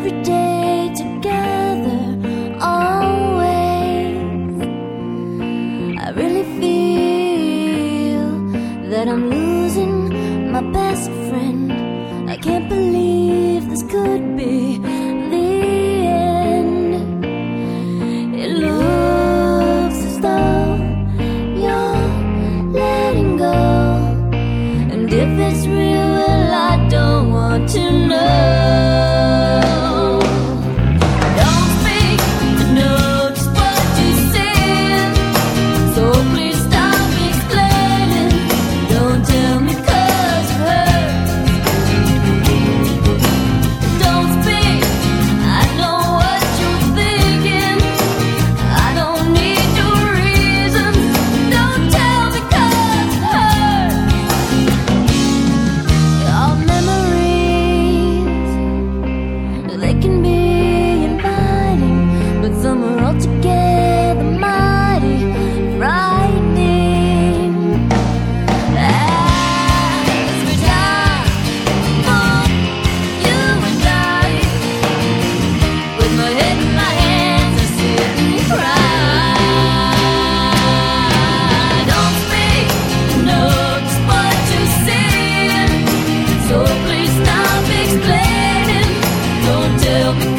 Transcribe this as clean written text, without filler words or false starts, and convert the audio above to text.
every day together, always. I really feel that I'm losing my best friend. I can't believe this could be the end. It looks as though you're letting go, and if it's real, well, I don't want to know. Don't speak to know just what you said, so please stop explaining. Don't tell me 'cause it hurts. Don't speak, I know what you're thinking. I don't need your reasons. Don't tell me 'cause it hurts. Your memories, they can be inviting, but some are altogether mighty frightening. As we die for you and I, with my head in my hands, I sit and cry. Don't speak, know just what you're saying, so please stop explaining. Don't tell me